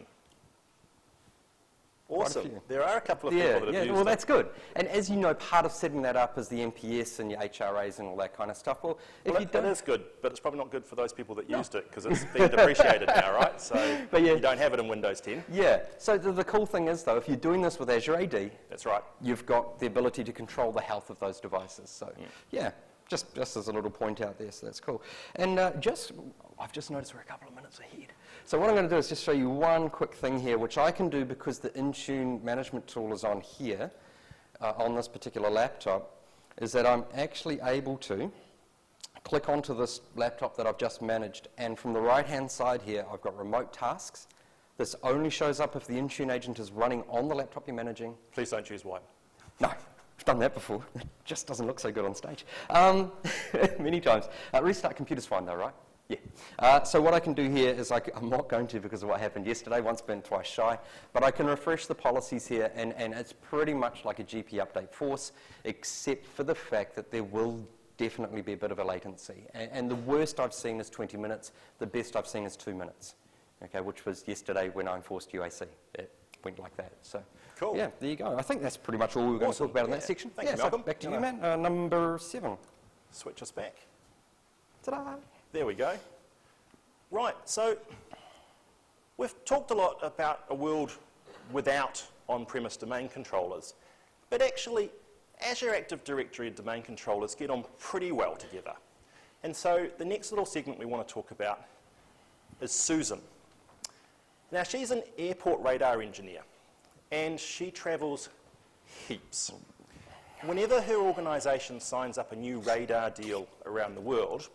Awesome. There are a couple of yeah, people that have yeah, used well, it. that's good. And as you know, part of setting that up is the N P S and your H R As and all that kind of stuff. Well, if well, you it, don't... it is good, but it's probably not good for those people that no. used it because it's being depreciated now, right? So but yeah, you don't have it in Windows ten. Yeah. So the, the cool thing is, though, if you're doing this with Azure A D, that's right. You've got the ability to control the health of those devices. So mm. yeah, just just as a little point out there. So that's cool. And uh, just, I've just noticed we're a couple of minutes ahead. So what I'm going to do is just show you one quick thing here, which I can do because the Intune management tool is on here, uh, on this particular laptop, is that I'm actually able to click onto this laptop that I've just managed, and from the right-hand side here, I've got remote tasks. This only shows up if the Intune agent is running on the laptop you're managing. Please don't choose white. No, I've done that before. It just doesn't look so good on stage. Um, many times. Uh, restart computer's fine though, right? Yeah. Uh, so what I can do here is I c I'm not going to because of what happened yesterday, once bitten, twice shy, but I can refresh the policies here, and, and it's pretty much like a G P update force, except for the fact that there will definitely be a bit of a latency. And, and the worst I've seen is twenty minutes. The best I've seen is two minutes, okay, which was yesterday when I enforced U A C. It went like that. So, cool. Yeah, there you go. I think that's pretty much all we were going Awesome. to talk about in yeah. that section. Thank yeah, you, Malcolm. So back to no, you, no. man. Uh, number seven. Switch us back. Ta-da. There we go. Right, so we've talked a lot about a world without on-premise domain controllers, but actually Azure Active Directory and domain controllers get on pretty well together. And so the next little segment we want to talk about is Susan. Now she's an airport radar engineer, and she travels heaps. Whenever her organisation signs up a new radar deal around the world,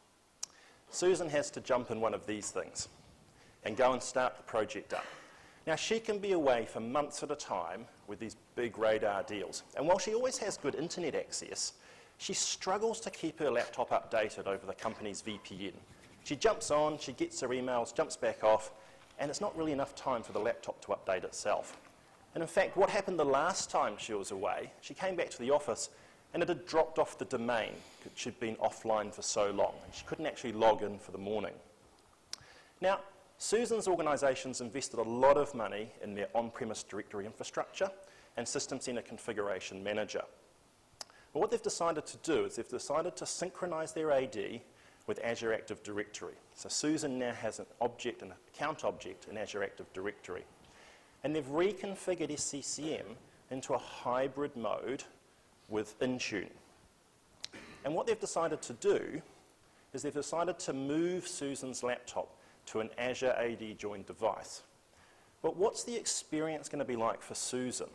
Susan has to jump in one of these things and go and start the project up. Now, she can be away for months at a time with these big radar deals. And while she always has good internet access, she struggles to keep her laptop updated over the company's V P N. She jumps on, she gets her emails, jumps back off, and it's not really enough time for the laptop to update itself. And in fact, what happened the last time she was away, she came back to the office and it had dropped off the domain because she'd been offline for so long, and she couldn't actually log in for the morning. Now, Susan's organisation's invested a lot of money in their on-premise directory infrastructure and System Center Configuration Manager. But what they've decided to do is they've decided to synchronise their A D with Azure Active Directory. So Susan now has an object, an account object in Azure Active Directory. And they've reconfigured S C C M into a hybrid mode with Intune. And what they've decided to do is they've decided to move Susan's laptop to an Azure A D joined device. But what's the experience going to be like for Susan?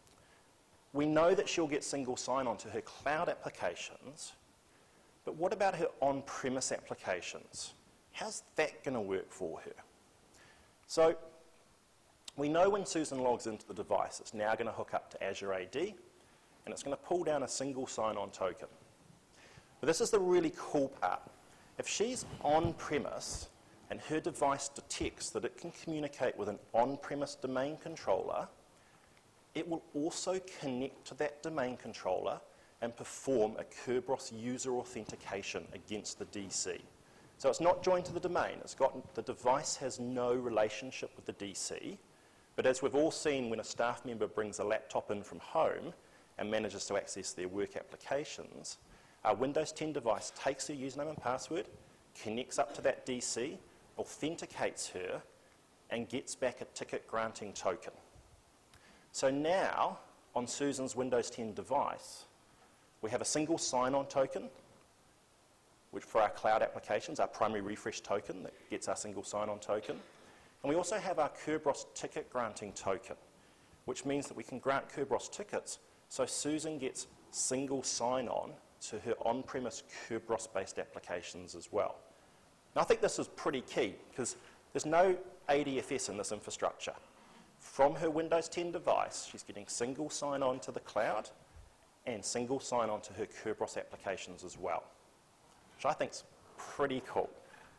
We know that she'll get single sign-on to her cloud applications, but what about her on-premise applications? How's that going to work for her? So we know when Susan logs into the device, it's now going to hook up to Azure A D, and it's going to pull down a single sign-on token. But this is the really cool part. If she's on-premise and her device detects that it can communicate with an on-premise domain controller, it will also connect to that domain controller and perform a Kerberos user authentication against the D C. So it's not joined to the domain. It's got, the device has no relationship with the D C, but as we've all seen when a staff member brings a laptop in from home and manages to access their work applications, our Windows ten device takes her username and password, connects up to that D C, authenticates her, and gets back a ticket granting token. So now, on Susan's Windows ten device, we have a single sign-on token, which for our cloud applications, our primary refresh token that gets our single sign-on token. And we also have our Kerberos ticket granting token, which means that we can grant Kerberos tickets so Susan gets single sign-on to her on-premise Kerberos-based applications as well. Now, I think this is pretty key because there's no A D F S in this infrastructure. From her Windows ten device, she's getting single sign-on to the cloud and single sign-on to her Kerberos applications as well, which I think is pretty cool.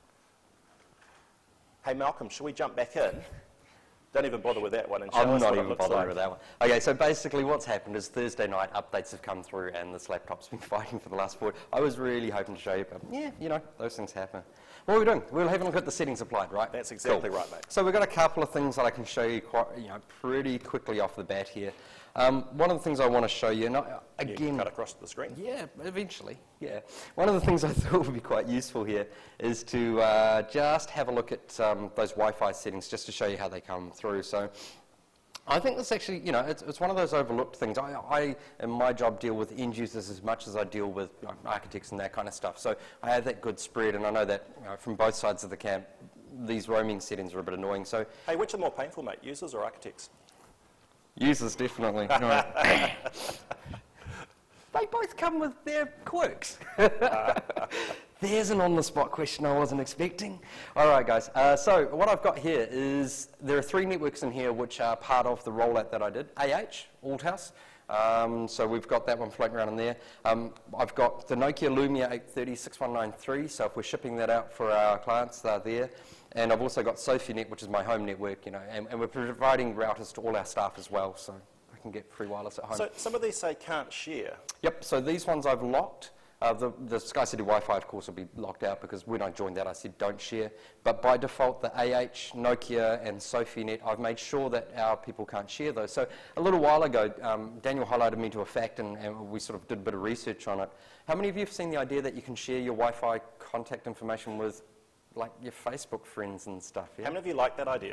Hey, Malcolm, shall we jump back in? Don't even bother with that one and show I'm us not what it even looks bothering like. with that one. Okay, so basically what's happened is Thursday night updates have come through and this laptop's been fighting for the last four. I was really hoping to show you, but yeah, you know, those things happen. What are we doing? We'll have a look at the settings applied, right? That's exactly Cool. right, mate. So we've got a couple of things that I can show you quite, you know, pretty quickly off the bat here. Um, one of the things I want to show you, and I, You again, cut across the screen. yeah, eventually, yeah. One of the things I thought would be quite useful here is to uh, just have a look at um, those Wi-Fi settings just to show you how they come through. So I think this actually, you know, it's, it's one of those overlooked things. I, I, in my job, deal with end users as much as I deal with you know, architects and that kind of stuff. So I have that good spread, and I know that you know, from both sides of the camp, these roaming settings are a bit annoying. So Hey, which are more painful, mate, users or architects? users, definitely. Right. They both come with their quirks. There's an on-the-spot question I wasn't expecting. All right, guys. Uh, so what I've got here is there are three networks in here which are part of the rollout that I did. A H, Althouse. Um, so we've got that one floating around in there. Um, I've got the Nokia Lumia eight thirty six one nine three, so if we're shipping that out for our clients, they're there. And I've also got SophieNet, which is my home network, you know, and, and we're providing routers to all our staff as well, so I can get free wireless at home. So some of these say can't share. Yep, so these ones I've locked. Uh, the, the SkyCity Wi-Fi, of course, will be locked out because when I joined that, I said don't share. But by default, the A H, Nokia, and SophieNet, I've made sure that our people can't share those. So a little while ago, um, Daniel highlighted me to a fact, and, and we sort of did a bit of research on it. How many of you have seen the idea that you can share your Wi-Fi contact information with, like, your Facebook friends and stuff? Yeah? How many of you like that idea?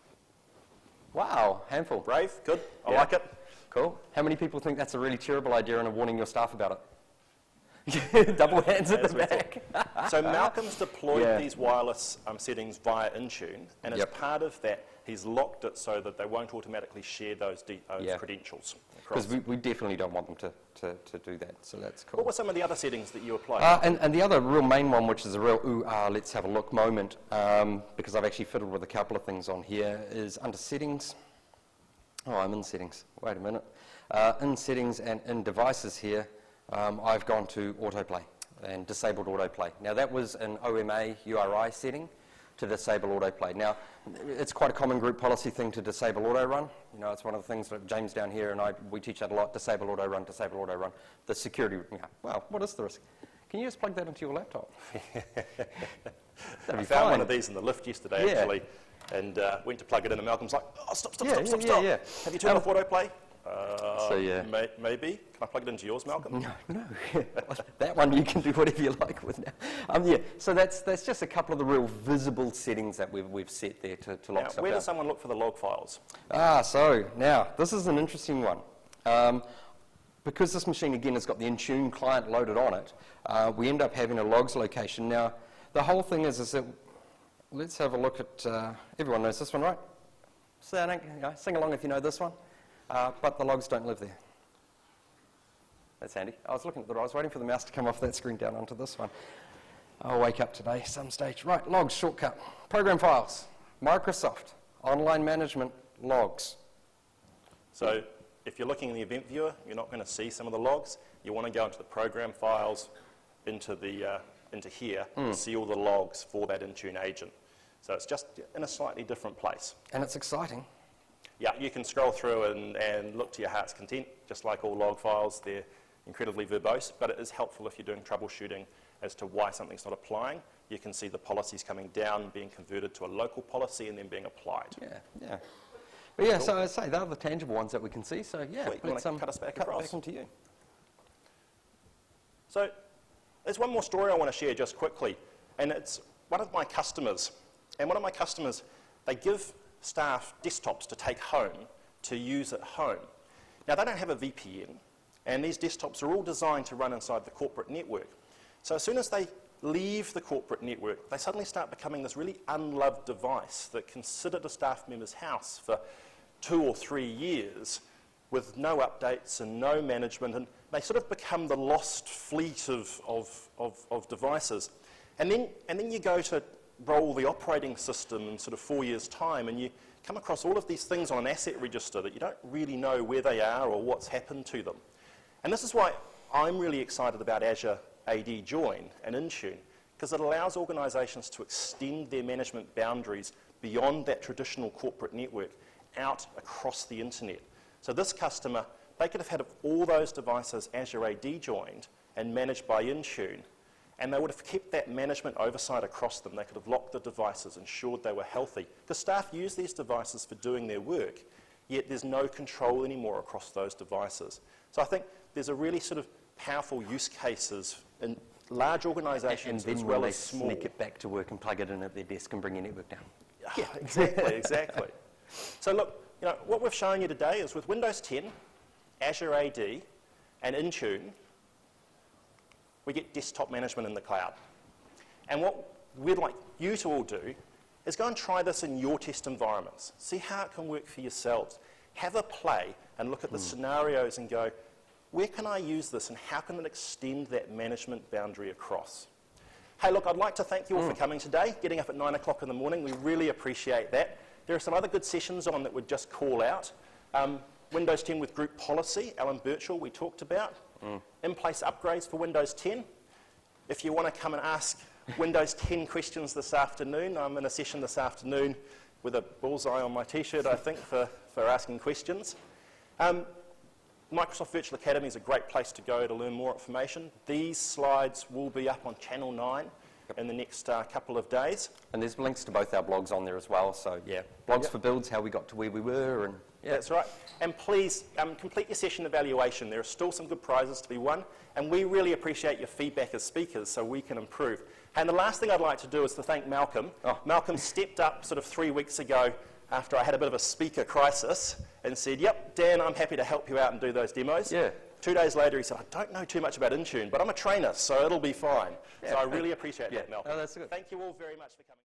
Wow, handful. Brave? Good? I Yeah. like it. Cool. How many people think that's a really terrible idea and are warning your staff about it? Double hands at As the we back. So Malcolm's deployed Yeah. these wireless um, settings via Intune, and as Yep. part of that, he's locked it so that they won't automatically share those, de- those Yeah. credentials across. Because we, we definitely don't want them to, to, to do that, so that's cool. What were some of the other settings that you applied? Uh, and, and the other real main one, which is a real ooh, ah, let's have a look moment, um, because I've actually fiddled with a couple of things on here, is under settings. Oh, I'm in settings. Wait a minute. Uh, in settings and in devices here, um, I've gone to autoplay and disabled autoplay. Now that was an O M A U R I setting to disable autoplay. Now, it's quite a common group policy thing to disable auto run. You know, it's one of the things that James down here and I, we teach that a lot, disable auto run, disable auto run. The security, yeah, well, what is the risk? Can you just plug that into your laptop? That'd I be found fine. one of these in the lift yesterday, Yeah. actually, and uh, went to plug it in, and Malcolm's like, oh, stop, stop, Yeah, stop, yeah, stop, yeah, stop. yeah. Have you turned Um, off autoplay? Uh, So, yeah. may- maybe. Can I plug it into yours, Malcolm? No, no. That one you can do whatever you like with now. Um, yeah, so that's that's just a couple of the real visible settings that we've, we've set there to, to lock Now, stuff where out. does someone look for the log files? Ah, so now, this is an interesting one. Um, because this machine, again, has got the Intune client loaded on it, uh, we end up having a logs location. Now, the whole thing is, is that, let's have a look at, uh, everyone knows this one, right? So, you know, sing along if you know this one. Uh, but the logs don't live there. That's handy. I was looking at the, I was waiting for the mouse to come off that screen down onto this one. I'll wake up today some stage. Right, logs, shortcut. Program files, Microsoft, online management, logs. So if you're looking in the event viewer, you're not going to see some of the logs. You want to go into the program files, into, the, uh, into here, Mm. and see all the logs for that Intune agent. So it's just in a slightly different place. And it's exciting. Yeah, you can scroll through and, and look to your heart's content, just like all log files. They're incredibly verbose, but it is helpful if you're doing troubleshooting as to why something's not applying. You can see the policies coming down, being converted to a local policy, and then being applied. Yeah, yeah. But yeah, so I say they're the tangible ones that we can see. So yeah, Sweet. You let's wanna um, cut us back cut across? back into you. So there's one more story I want to share just quickly, and it's one of my customers. And one of my customers, they give staff desktops to take home to use at home. Now, they don't have a V P N, and these desktops are all designed to run inside the corporate network. So as soon as they leave the corporate network, they suddenly start becoming this really unloved device that can sit at a staff member's house for two or three years with no updates and no management, and they sort of become the lost fleet of, of, of, of devices. And then, and then you go to roll the operating system in sort of four years' time, and you come across all of these things on an asset register that you don't really know where they are or what's happened to them. And this is why I'm really excited about Azure A D Join and Intune, because it allows organisations to extend their management boundaries beyond that traditional corporate network out across the internet. So this customer, they could have had all those devices Azure A D joined and managed by Intune, and they would have kept that management oversight across them. They could have locked the devices, ensured they were healthy. Because staff use these devices for doing their work, yet there's no control anymore across those devices. So I think there's a really sort of powerful use cases in large organisations and as then well when as they small. sneak it back to work and plug it in at their desk and bring your network down. Yeah, exactly, exactly. So look, you know, what we've shown you today is with Windows ten, Azure A D, and Intune, we get desktop management in the cloud. And what we'd like you to all do is go and try this in your test environments. See how it can work for yourselves. Have a play and look at the mm. scenarios and go, where can I use this and how can it extend that management boundary across? Hey, look, I'd like to thank you all mm. for coming today, getting up at nine o'clock in the morning. We really appreciate that. There are some other good sessions on that we'd just call out. Um, Windows ten with group policy, Alan Birchall, we talked about. Mm. In-place upgrades for Windows ten. If you want to come and ask Windows ten questions this afternoon, I'm in a session this afternoon with a bullseye on my T-shirt, I think, for, for asking questions. Um, Microsoft Virtual Academy is a great place to go to learn more information. These slides will be up on Channel nine in the next uh, couple of days. And there's links to both our blogs on there as well. So yeah, blogs yep. for builds, how we got to where we were, and yeah. That's right. And please um, complete your session evaluation. There are still some good prizes to be won, and we really appreciate your feedback as speakers so we can improve. And the last thing I'd like to do is to thank Malcolm. Oh. Malcolm stepped up sort of three weeks ago after I had a bit of a speaker crisis and said, yep, Dan, I'm happy to help you out and do those demos. Yeah. Two days later, he said, I don't know too much about Intune, but I'm a trainer, so it'll be fine. Yeah. So I really appreciate yeah. that, Malcolm. Oh, that's good. Thank you all very much for coming.